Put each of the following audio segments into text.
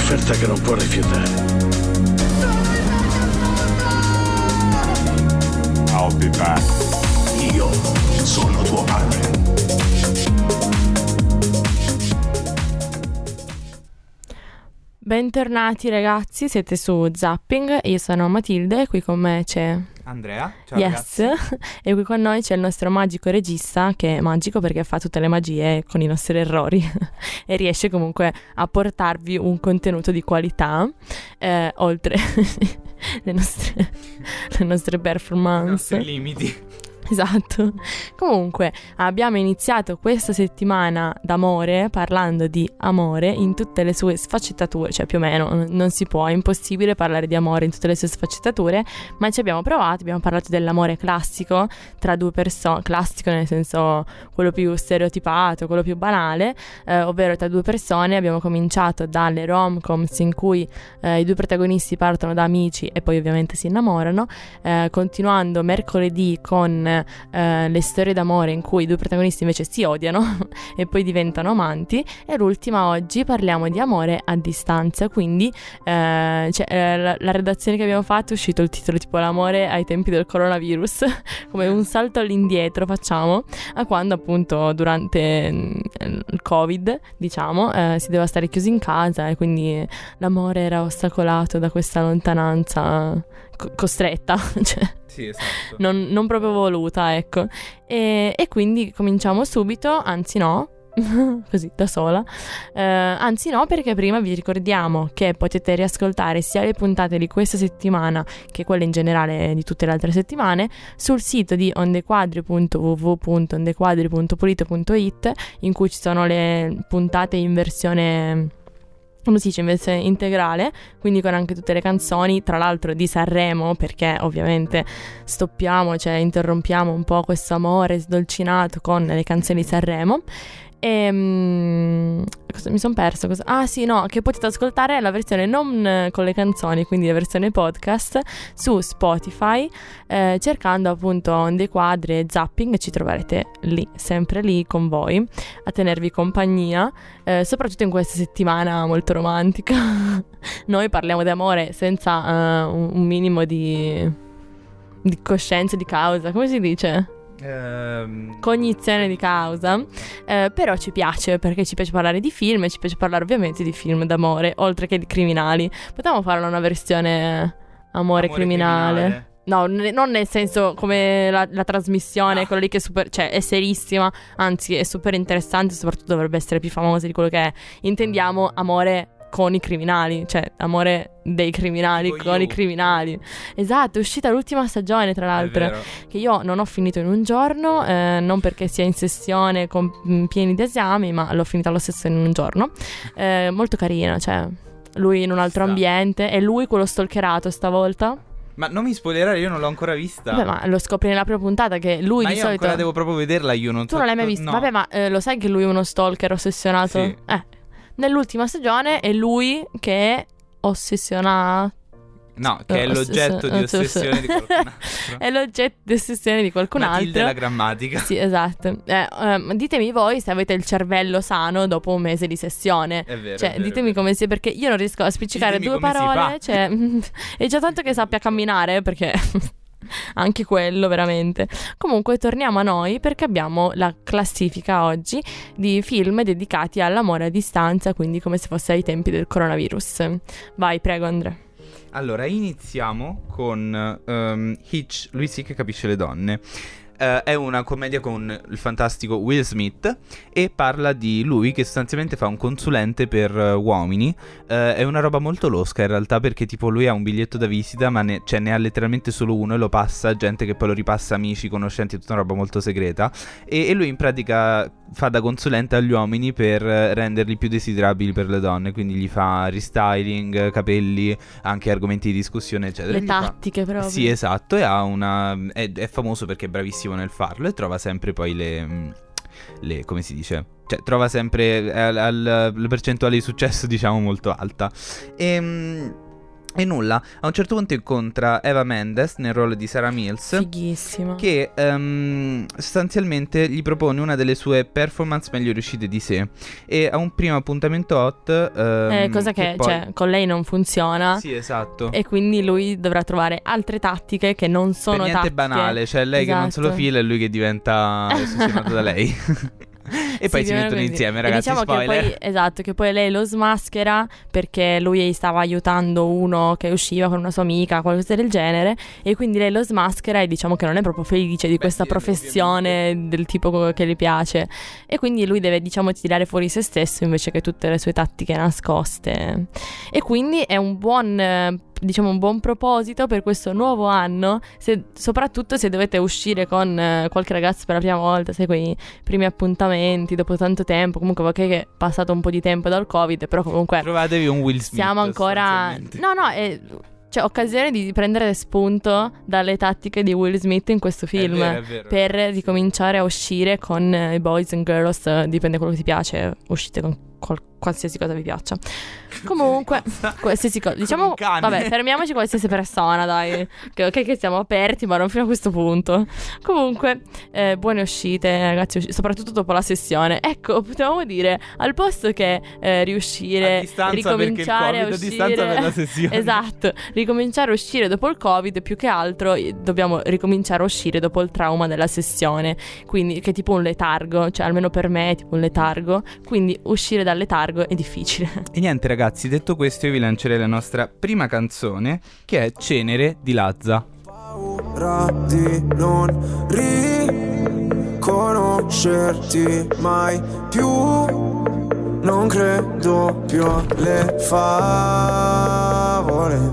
un'offerta che non può rifiutare. I'll be back. Io sono tuo padre. Bentornati ragazzi, siete su Zapping, io sono Matilde e qui con me c'è Andrea, ciao Yes, ragazzi. e qui con noi c'è il nostro magico regista, che è magico perché fa tutte le magie con i nostri errori e riesce comunque a portarvi un contenuto di qualità, oltre le nostre performance. I nostri limiti. Esatto. Comunque abbiamo iniziato questa settimana d'amore parlando di amore in tutte le sue sfaccettature, cioè più o meno non si può, è impossibile parlare di amore in tutte le sue sfaccettature, ma ci abbiamo provato, abbiamo parlato dell'amore classico tra due persone, classico nel senso quello più stereotipato, quello più banale, ovvero tra due persone. Abbiamo cominciato dalle rom-coms in cui i due protagonisti partono da amici e poi ovviamente si innamorano, continuando mercoledì con le storie d'amore in cui i due protagonisti invece si odiano e poi diventano amanti, e l'ultima oggi parliamo di amore a distanza. Quindi la redazione che abbiamo fatto è uscito il titolo tipo l'amore ai tempi del coronavirus come un salto all'indietro facciamo a quando appunto durante il Covid diciamo si doveva stare chiusi in casa e quindi l'amore era ostacolato da questa lontananza costretta, cioè Sì, esatto. non proprio voluta, ecco. E quindi cominciamo subito, anzi no, così da sola, anzi no, perché prima vi ricordiamo che potete riascoltare sia le puntate di questa settimana che quelle in generale di tutte le altre settimane sul sito di ondequadri.www.ondequadri.pulito.it, in cui ci sono le puntate in versione, come si dice, in versione integrale, quindi con anche tutte le canzoni, tra l'altro di Sanremo, perché ovviamente stoppiamo, cioè interrompiamo un po' questo amore sdolcinato con le canzoni di Sanremo. E mi sono perso cosa? Ah sì, no, che potete ascoltare la versione non con le canzoni, quindi la versione podcast su Spotify, cercando appunto Onde Quadri e Zapping, ci troverete lì, sempre lì con voi a tenervi compagnia, soprattutto in questa settimana molto romantica. Noi parliamo di amore senza un minimo di coscienza di causa, come si dice? Cognizione di causa, però ci piace, perché ci piace parlare di film e ci piace parlare ovviamente di film d'amore oltre che di criminali. Potremmo fare una versione amore criminale. No, non nel senso come la trasmissione, quello lì che è super, cioè è serissima, anzi è super interessante, soprattutto dovrebbe essere più famosa di quello che è. Intendiamo amore con i criminali, cioè amore dei criminali con i criminali. Esatto, è uscita l'ultima stagione tra l'altro, che io non ho finito in un giorno, non perché sia in sessione con pieni di esami, ma l'ho finita lo stesso in un giorno. Molto carina, cioè lui in un altro ambiente e lui quello stalkerato stavolta. Ma non mi spoilerare, io non l'ho ancora vista. Beh, ma lo scopri nella prima puntata che lui ma di io solito ancora devo proprio vederla, io non Tu non l'hai mai vista? No. Vabbè, ma lo sai che lui è uno stalker ossessionato? Sì. Nell'ultima stagione è lui che è ossessionato. No, che è l'oggetto di ossessione di qualcun altro. È l'oggetto di ossessione di qualcun Matilde altro. la grammatica. Sì, esatto. Ditemi voi se avete il cervello sano dopo un mese di sessione. È vero, cioè, è vero, ditemi è vero. come si, perché io non riesco a spiccicare Ditemi due come si parole. fa. Cioè, è già tanto che sappia camminare, perché anche quello veramente. Comunque torniamo a noi, perché abbiamo la classifica oggi di film dedicati all'amore a distanza, quindi come se fosse ai tempi del coronavirus. Vai, prego Andrea. Allora, iniziamo con Hitch, lui sì che capisce le donne. È una commedia con il fantastico Will Smith e parla di lui che sostanzialmente fa un consulente per uomini. È una roba molto losca in realtà, perché tipo lui ha un biglietto da visita ma ne ha letteralmente solo uno e lo passa a gente che poi lo ripassa, amici, conoscenti, tutta una roba molto segreta, e lui in pratica fa da consulente agli uomini per renderli più desiderabili per le donne, quindi gli fa restyling, capelli, anche argomenti di discussione eccetera. Le tattiche proprio. Sì, esatto, e ha è famoso perché è bravissimo nel farlo e trova sempre poi le come si dice? Cioè trova sempre la percentuale di successo diciamo molto alta. E nulla, a un certo punto incontra Eva Mendes nel ruolo di Sarah Mills, Fighissima. che sostanzialmente gli propone una delle sue performance meglio riuscite di sé. E a un primo appuntamento hot cosa che poi... cioè, con lei non funziona. Sì, esatto. E quindi lui dovrà trovare altre tattiche che non sono per niente tattiche. banale, cioè lei che non se lo Esatto. fila e lui che diventa ossessionato da lei. E poi si mettono insieme, ragazzi, diciamo spoiler. che poi, esatto, che poi lei lo smaschera perché lui stava aiutando uno che usciva con una sua amica, qualcosa del genere, e quindi lei lo smaschera e diciamo che non è proprio felice di questa sì, professione del tipo che le piace, e quindi lui deve, diciamo, tirare fuori se stesso invece che tutte le sue tattiche nascoste, e quindi è un buon diciamo un buon proposito per questo nuovo anno, soprattutto se dovete uscire con qualche ragazzo per la prima volta, sai, quei primi appuntamenti dopo tanto tempo, comunque perché è passato un po' di tempo dal Covid, però comunque trovatevi un Will Smith. siamo ancora cioè occasione di prendere spunto dalle tattiche di Will Smith in questo film, è vero. per ricominciare a uscire con i boys and girls, dipende quello che ti piace, uscite con qualsiasi cosa vi piaccia. Comunque, qualsiasi cosa, diciamo, vabbè, fermiamoci qualsiasi persona, dai, che siamo aperti, ma non fino a questo punto. Comunque, buone uscite, ragazzi, soprattutto dopo la sessione. Ecco, potevamo dire, al posto che riuscire a distanza, ricominciare perché il Covid, a uscire, a distanza per la sessione. esatto, ricominciare a uscire dopo il Covid, più che altro dobbiamo ricominciare a uscire dopo il trauma della sessione, quindi che è tipo un letargo, cioè almeno per me è tipo un letargo, quindi uscire dal letargo è difficile. E niente, ragazzi, detto questo io vi lancerei la nostra prima canzone, che è Cenere di Lazza. Paura di non riconoscerti mai più, non credo più alle favole.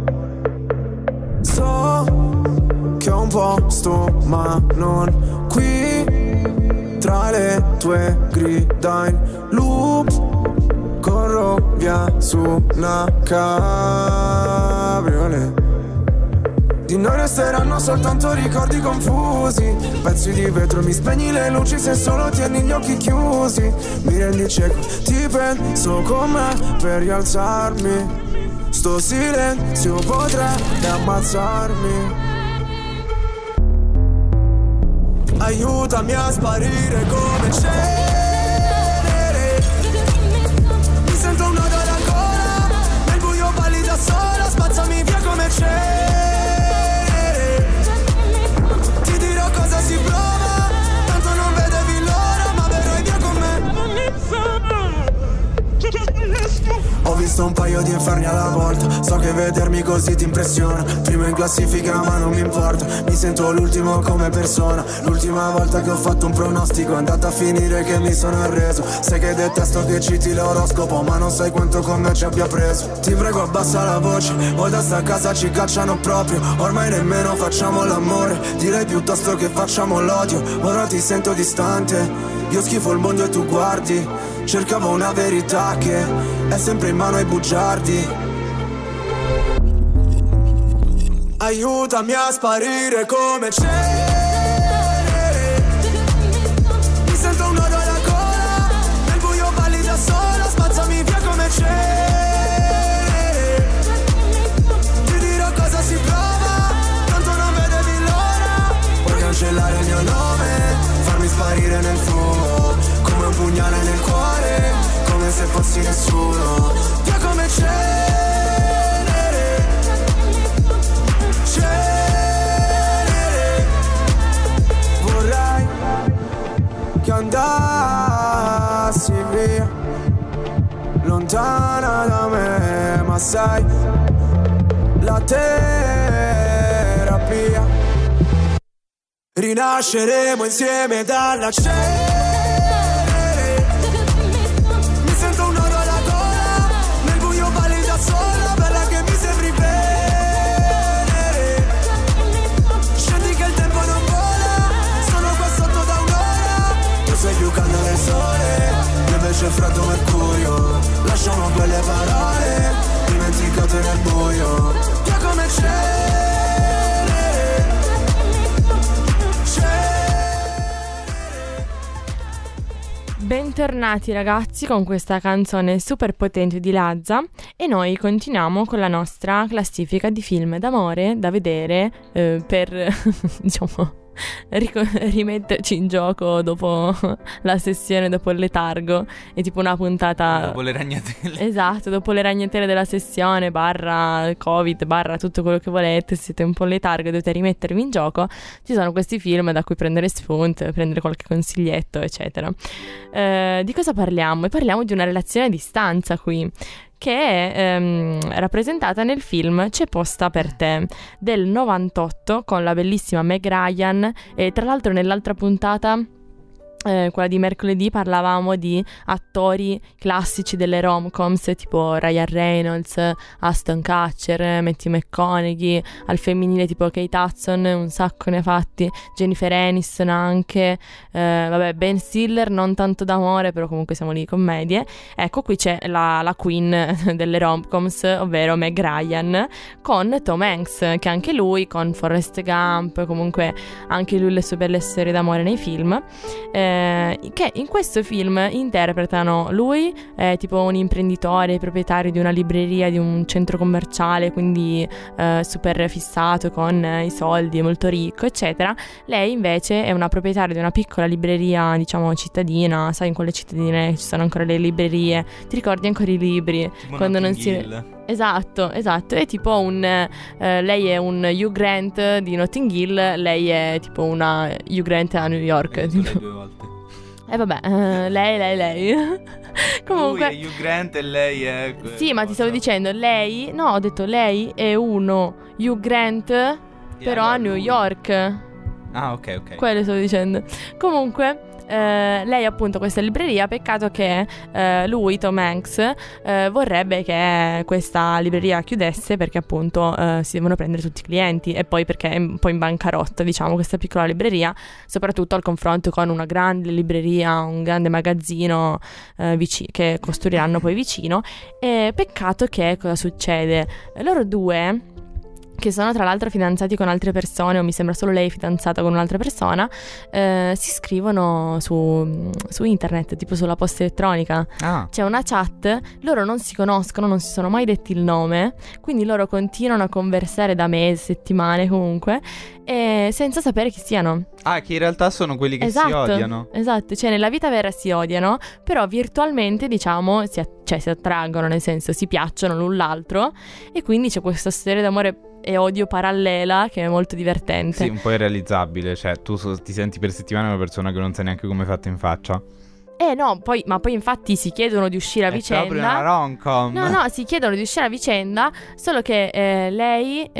So che ho un posto ma non qui, tra le tue grida in loop, corro via su una cabriolet. Di noi resteranno soltanto ricordi confusi, pezzi di vetro, mi spegni le luci se solo tieni gli occhi chiusi. Mi rendi cieco, ti penso con me per rialzarmi, sto silenzio potrebbe ammazzarmi. Aiutami a sparire come cenere, mi sento un nodo alla gola, nel buio balli da sola, spazzami via come cenere. Ti dirò cosa si prova, tanto non vedevi l'ora, ma verrai via con me. Ho visto un paio di inferni alla volta, so che vedermi così ti impressiona. Primo in classifica ma non mi importa, mi sento l'ultimo come persona. L'ultima volta che ho fatto un pronostico è andata a finire che mi sono arreso. Sai che detesto che citi l'oroscopo, ma non sai quanto con me ci abbia preso. Ti prego abbassa la voce, o da sta casa ci cacciano proprio. Ormai nemmeno facciamo l'amore, direi piuttosto che facciamo l'odio. Ora ti sento distante, io schifo il mondo e tu guardi. Cercavo una verità che è sempre in mano ai bugiardi. Aiutami a sparire come cenere, mi sento un nodo alla gola, nel buio balli da sola, spazzami via come cenere. Ti dirò cosa si prova, tanto non vedevi l'ora. Puoi cancellare il mio nome, farmi sparire nel fumo, come un pugnale nel cuore, come se fossi nessuno. Via come cenere, cenere. Vorrei che andassi via, lontana da me, ma sai, la terapia. Rinasceremo insieme dalla cenere. Mi sento un nodo alla gola, nel buio balli da sola, bella che mi sembri venere. Scendi che il tempo non vola, sono qua sotto da un'ora. Tu sei più caldo del sole, io invece freddo mercurio. Lasciamo quelle parole dimenticate nel buio. Via come cenere, Bentornati ragazzi con questa canzone super potente di Lazza e noi continuiamo con la nostra classifica di film d'amore da vedere per diciamo rimetterci in gioco dopo la sessione, dopo il letargo. È tipo una puntata dopo le ragnatele. Esatto, dopo le ragnatele della sessione barra covid barra tutto quello che volete. Se siete un po' in letargo e dovete rimettervi in gioco, ci sono questi film da cui prendere spunto, prendere qualche consiglietto eccetera. Di cosa parliamo? Parliamo di una relazione a distanza qui, che è rappresentata nel film C'è posta per te del 98 con la bellissima Meg Ryan. E tra l'altro nell'altra puntata, quella di mercoledì, parlavamo di attori classici delle rom-coms tipo Ryan Reynolds, Aston Kutcher, Matthew McConaughey, al femminile tipo Kate Hudson, un sacco ne ha fatti, Jennifer Aniston anche, vabbè, Ben Stiller non tanto d'amore, però comunque siamo lì commedie. Ecco, qui c'è la queen delle rom-coms, ovvero Meg Ryan, con Tom Hanks, che anche lui con Forrest Gump, comunque anche lui le sue belle storie d'amore nei film, che in questo film interpretano lui, tipo un imprenditore, proprietario di una libreria, di un centro commerciale, quindi super fissato con i soldi, molto ricco eccetera. Lei invece è una proprietaria di una piccola libreria, diciamo cittadina, sai, in quelle cittadine ci sono ancora le librerie, ti ricordi ancora i libri Tipo quando non Notting si... Hill. Esatto, è tipo lei è un Hugh Grant di Notting Hill, lei è tipo una Hugh Grant a New York. Due volte. Vabbè, lei. Comunque lui è Hugh Grant e lei è... Sì, ma ti stavo dicendo, lei... No, ho detto lei è uno Hugh Grant, però allora a New lui. York. Ah, ok. Quello stavo dicendo. Comunque... lei appunto questa libreria, peccato che lui, Tom Hanks, vorrebbe che questa libreria chiudesse perché appunto si devono prendere tutti i clienti, e poi perché è un po' in bancarotta, diciamo, questa piccola libreria, soprattutto al confronto con una grande libreria, un grande magazzino che costruiranno poi vicino. E peccato che cosa succede? Loro due, che sono tra l'altro fidanzati con altre persone, o mi sembra solo lei fidanzata con un'altra persona, si scrivono su internet, tipo sulla posta elettronica. C'è una chat, loro non si conoscono, non si sono mai detti il nome, quindi loro continuano a conversare da mesi, settimane comunque, e senza sapere chi siano. Che in realtà sono quelli che si odiano. Esatto, cioè nella vita vera si odiano, però virtualmente diciamo si attraggono, nel senso si piacciono l'un l'altro, e quindi c'è questa storia d'amore e odio parallela che è molto divertente. Sì, un po' irrealizzabile, cioè tu ti senti per settimane una persona che non sai neanche come è fatta in faccia. No, poi infatti si chiedono di uscire a vicenda. È proprio una rom-com. No, si chiedono di uscire a vicenda, solo che lei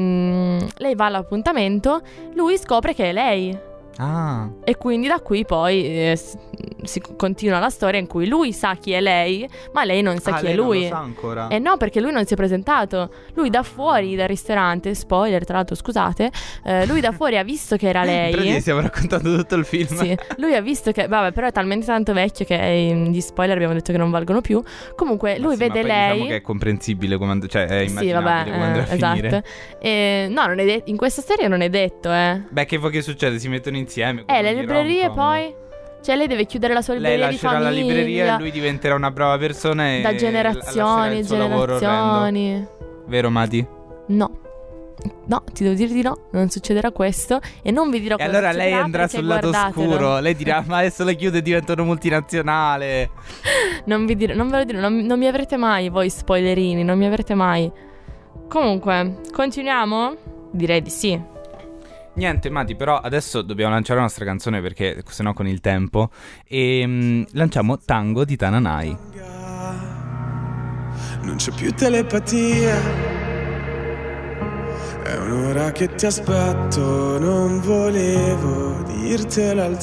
va all'appuntamento, lui scopre che è lei. E quindi da qui poi si continua la storia in cui lui sa chi è lei, ma lei non sa chi è lui. Non lo sa ancora. No, perché lui non si è presentato. Lui da fuori dal ristorante, spoiler tra l'altro, scusate, lui da fuori ha visto che era lei. Però gli stiamo raccontando tutto il film. Sì, lui ha visto che, vabbè, però è talmente tanto vecchio che gli spoiler abbiamo detto che non valgono più. Comunque lui vede lei. Diciamo che è comprensibile, cioè è immaginabile come andrà a finire. No, non è in questa storia non è detto, Beh, che succede? Si mettono insieme. Le librerie rom-com. Poi cioè lei deve chiudere la sua libreria di famiglia. Lei lascerà la libreria e lui diventerà una brava persona da generazioni e generazioni. Vero, Mati? No, ti devo dire di no, non succederà questo. E non vi dirò cosa succederà. E allora lei andrà sul lato oscuro. Lei dirà ma adesso le chiude e diventa una multinazionale. Non ve lo dirò, non mi avrete mai voi spoilerini, non mi avrete mai. Comunque, continuiamo? Direi di sì. Niente, Mati, però adesso dobbiamo lanciare la nostra canzone perché sennò con il tempo. E lanciamo Tango di Tananai. Non c'è più telepatia, è un'ora che ti aspetto, non volevo dirtelo al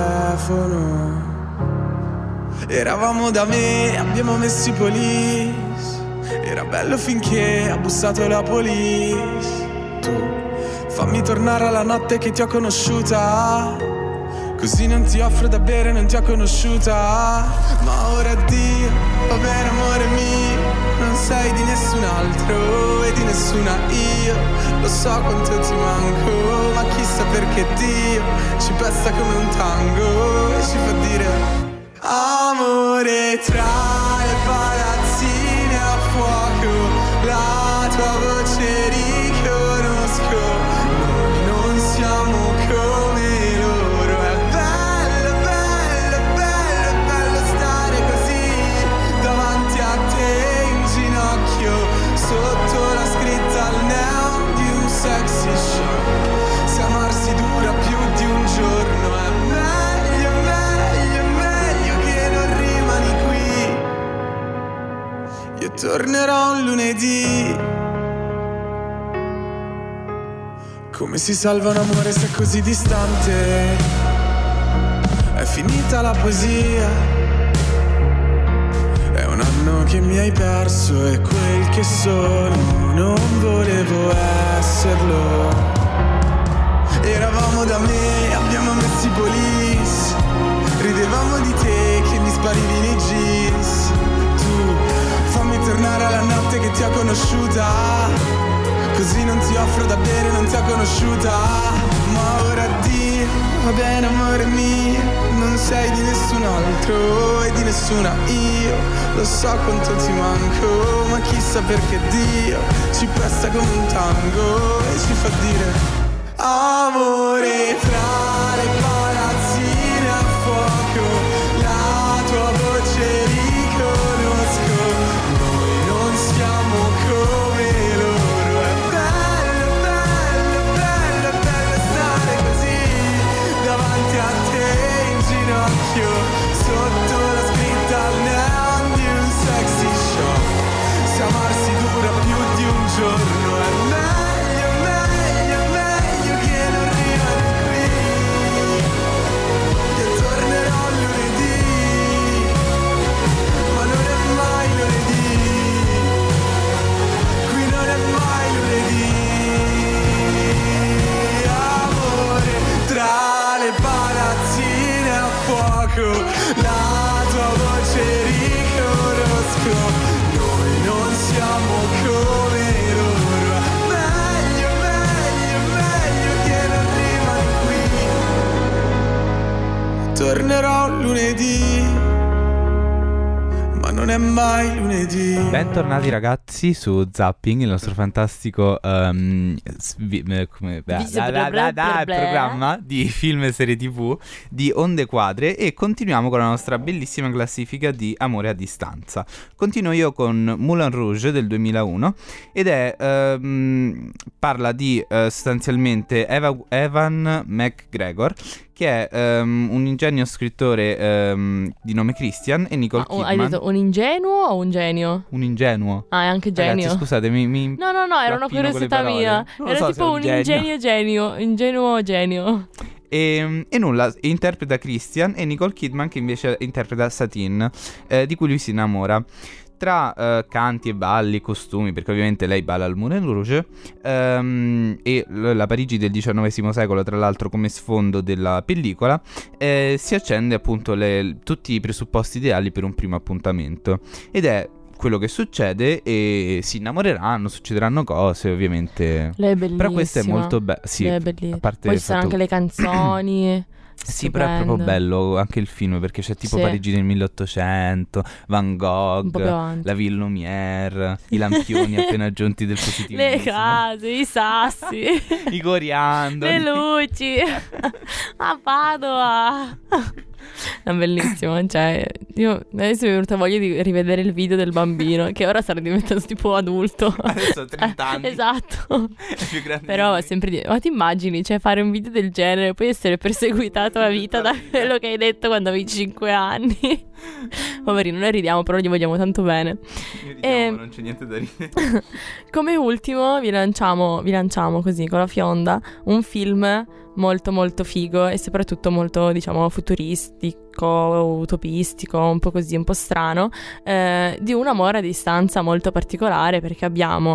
telefono. Eravamo da me, abbiamo messo i police, era bello finché ha bussato la police. Tu fammi tornare alla notte che ti ho conosciuta, così non ti offro da bere, non ti ho conosciuta. Ma ora addio, va bene amore mio, non sei di nessun altro e di nessuna io. Lo so quanto ti manco, ma chissà perché Dio ci pesta come un tango e ci fa dire Amore tra le palazzine a fuoco, la tua voce riconosco. Noi non siamo come loro. È bello, bello, bello, bello stare così davanti a te in ginocchio, sotto la scritta al neon di un sexy show. Se amarsi dura più di un giorno è meglio, meglio, meglio che non rimani qui. Io tornerò un lunedì. Come si salva un amore se è così distante? È finita la poesia. È un anno che mi hai perso e quel che sono non volevo esserlo. Eravamo da me, abbiamo messo i police. Ridevamo di te che mi sparivi nei jeans. Tu, fammi tornare alla notte che ti ho conosciuta. Così non ti offro da bere, non ti ho conosciuta. Ma ora addio, va bene amore mio. Non sei di nessun altro e di nessuna io. Lo so quanto ti manco, ma chissà perché Dio ci presta come un tango e ci fa dire amore tra le palazzine a fuoco, la tua voce riconosco. Noi non siamo come loro. È bello, bello, bello, bello stare così davanti a te in ginocchio, sotto la scritta al neon di un sexy show. Se amarsi dura più di un giorno è meglio, meglio, meglio che non rimani qui. Io tornerò lunedì, ma non è mai lunedì. Qui non è mai lunedì. Amore tra le palazzine a fuoco, la tua voce riconosco. Noi non siamo come loro. Meglio, meglio, meglio che non rimani qui. Tornerò lunedì, ma non è mai lunedì. Bentornati ragazzi su Zapping, il nostro fantastico programma di film e serie TV di Onde Quadre, e continuiamo con la nostra bellissima classifica di Amore a distanza. Continuo io con Moulin Rouge del 2001 ed è parla di sostanzialmente Evan McGregor, che è un ingenio scrittore di nome Christian, e Nicole Kidman. Hai detto un ingenuo o un genio? Un ingenuo. Ah, è anche genio. Ragazzi, scusatemi, No, era una curiosità mia. Era tipo un ingenuo genio. E nulla, interpreta Christian, e Nicole Kidman che invece interpreta Satine, di cui lui si innamora. Tra canti e balli, costumi, perché ovviamente lei balla al Moulin Rouge, e la Parigi del XIX secolo, tra l'altro, come sfondo della pellicola, si accende appunto tutti i presupposti ideali per un primo appuntamento. Ed è quello che succede, e si innamoreranno, succederanno cose ovviamente. Lei è bellissima. Però questo è molto bello. Sì, lei è bellissima. A parte poi ci sono anche le canzoni. Sì, però è proprio bello anche il film, perché c'è tipo Sì. Parigi del 1800, Van Un po' più Gogh, avanti. la Ville Lumière, i lampioni appena aggiunti del positivismo, Le case, i sassi, i coriandoli, le luci a Padova. È bellissimo. Cioè, io adesso mi è venuta voglia di rivedere il video del bambino, che ora sarà diventato tipo adulto. Adesso ha 30 anni. Esatto. È più grande. Però di è sempre ma ti immagini, cioè, fare un video del genere e poi essere perseguitato a vita da quello che hai detto quando avevi 5 anni. Poverino, noi ridiamo, però gli vogliamo tanto bene. Io diciamo, non c'è niente da ridere. Come ultimo vi lanciamo così con la fionda un film molto molto figo e soprattutto molto, diciamo, futuristico, utopistico, un po' così, un po' strano, di un amore a distanza molto particolare, perché abbiamo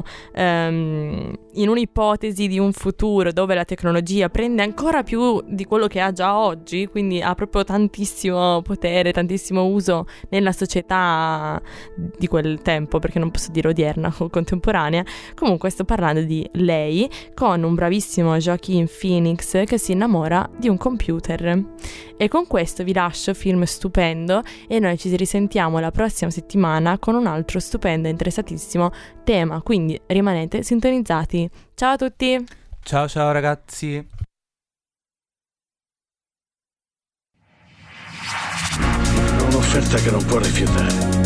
in un'ipotesi di un futuro dove la tecnologia prende ancora più di quello che ha già oggi, quindi ha proprio tantissimo potere, tantissimo uso nella società di quel tempo, perché non posso dire odierna o contemporanea. Comunque sto parlando di lei con un bravissimo Joaquin Phoenix che si innamora di un computer, e con questo vi lascio film stupendo, e noi ci risentiamo la prossima settimana con un altro stupendo e interessantissimo tema, quindi rimanete sintonizzati. Ciao a tutti! Ciao ciao ragazzi! Un'offerta che non può rifiutare.